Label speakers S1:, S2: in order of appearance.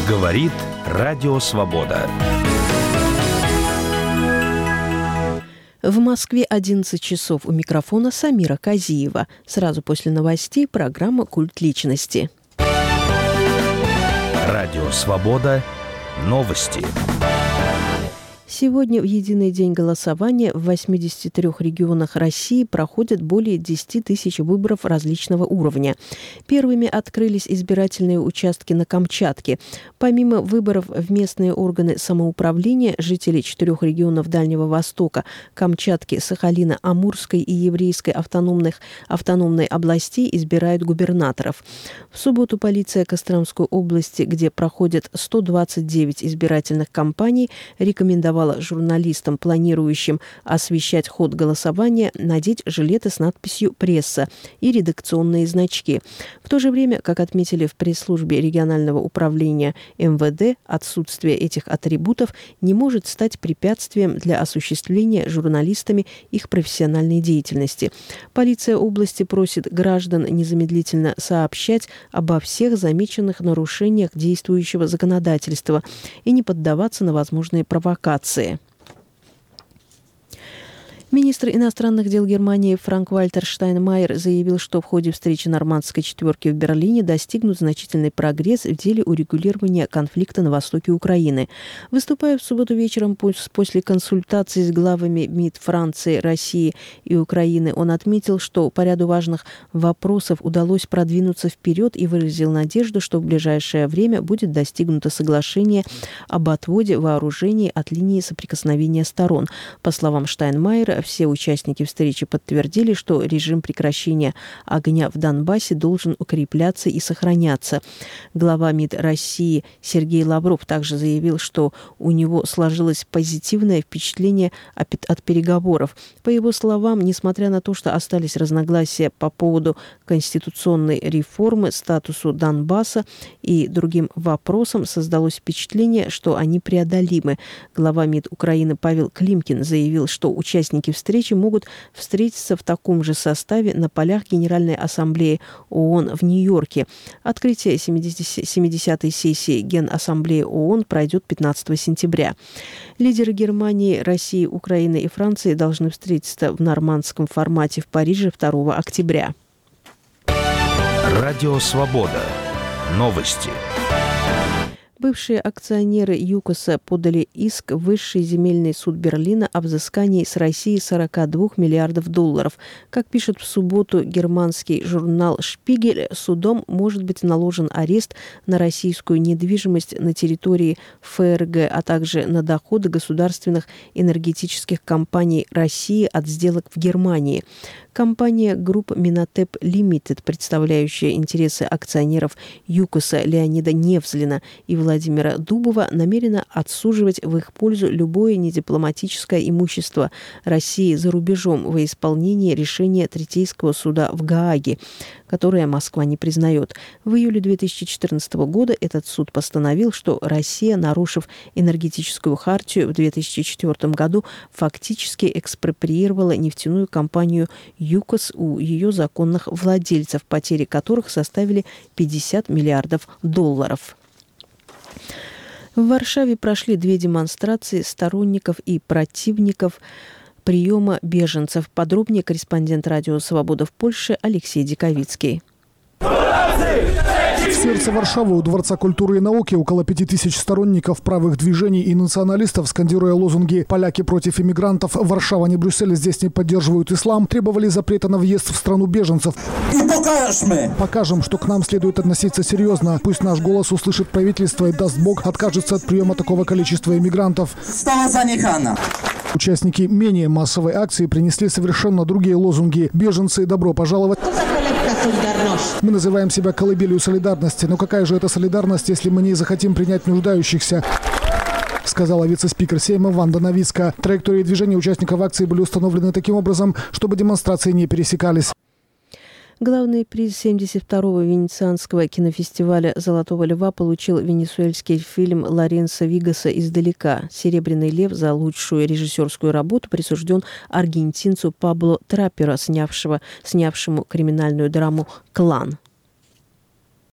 S1: Говорит Радио Свобода.
S2: В Москве 11 часов. У микрофона Самира Казиева. Сразу после новостей программа «Культ личности».
S1: Радио Свобода. Новости.
S2: Сегодня в единый день голосования в 83 регионах России проходят более 10 тысяч выборов различного уровня. Первыми открылись избирательные участки на Камчатке. Помимо выборов в местные органы самоуправления, жители 4 регионов Дальнего Востока, Камчатки, Сахалина, Амурской и Еврейской автономной областей избирают губернаторов. В субботу полиция Костромской области, где проходят 129 избирательных кампаний, рекомендовала журналистам, планирующим освещать ход голосования, надеть жилеты с надписью «Пресса» и редакционные значки. В то же время, как отметили в пресс-службе регионального управления МВД, отсутствие этих атрибутов не может стать препятствием для осуществления журналистами их профессиональной деятельности. Полиция области просит граждан незамедлительно сообщать обо всех замеченных нарушениях действующего законодательства и не поддаваться на возможные провокации. Министр иностранных дел Германии Франк-Вальтер Штайнмайер заявил, что в ходе встречи нормандской четверки в Берлине достигнут значительный прогресс в деле урегулирования конфликта на востоке Украины. Выступая в субботу вечером после консультаций с главами МИД Франции, России и Украины, он отметил, что по ряду важных вопросов удалось продвинуться вперед и выразил надежду, что в ближайшее время будет достигнуто соглашение об отводе вооружений от линии соприкосновения сторон. По словам Штайнмайера, все участники встречи подтвердили, что режим прекращения огня в Донбассе должен укрепляться и сохраняться. Глава МИД России Сергей Лавров также заявил, что у него сложилось позитивное впечатление от переговоров. По его словам, несмотря на то, что остались разногласия по поводу конституционной реформы, статусу Донбасса и другим вопросам, создалось впечатление, что они преодолимы. Глава МИД Украины Павел Климкин заявил, что участники встречи могут встретиться в таком же составе на полях Генеральной Ассамблеи ООН в Нью-Йорке. Открытие 70-й сессии Генассамблеи ООН пройдет 15 сентября. Лидеры Германии, России, Украины и Франции должны встретиться в нормандском формате в Париже 2 октября.
S1: Радио Свобода. Новости.
S2: Бывшие акционеры ЮКОСа подали иск в Высший земельный суд Берлина о взыскании с России 42 миллиардов долларов. Как пишет в субботу германский журнал «Шпигель», судом может быть наложен арест на российскую недвижимость на территории ФРГ, а также на доходы государственных энергетических компаний России от сделок в Германии. Компания Group Minatep Limited, представляющая интересы акционеров ЮКОСа Леонида Невзлина и Владимира Дубова, намерена отсуживать в их пользу любое недипломатическое имущество России за рубежом во исполнении решения Третейского суда в Гааге, которое Москва не признает. В июле 2014 года этот суд постановил, что Россия, нарушив энергетическую хартию в 2004 году, фактически экспроприировала нефтяную компанию ЮКОС у ее законных владельцев, потери которых составили 50 миллиардов долларов. В Варшаве прошли 2 демонстрации сторонников и противников приема беженцев. Подробнее корреспондент Радио Свобода в Польше Алексей Диковицкий.
S3: В сердце Варшавы у Дворца культуры и науки около 5000 сторонников правых движений и националистов, скандируя лозунги «Поляки против иммигрантов», «Варшава не Брюссель, здесь не поддерживают ислам», требовали запрета на въезд в страну беженцев. Покажем, что к нам следует относиться серьезно. Пусть наш голос услышит правительство и, даст Бог, откажется от приема такого количества иммигрантов. Участники менее массовой акции принесли совершенно другие лозунги. «Беженцы, добро пожаловать». Мы называем себя колыбелью солидарности. Но какая же это солидарность, если мы не захотим принять нуждающихся? Сказала вице-спикер Сейма Ванда Новицка. Траектории движения участников акции были установлены таким образом, чтобы демонстрации не пересекались.
S2: Главный приз 72-го Венецианского кинофестиваля «Золотого льва» получил венесуэльский фильм Лоренцо Вигаса «Издалека». «Серебряный лев» за лучшую режиссерскую работу присужден аргентинцу Пабло Трапперо, снявшему криминальную драму «Клан».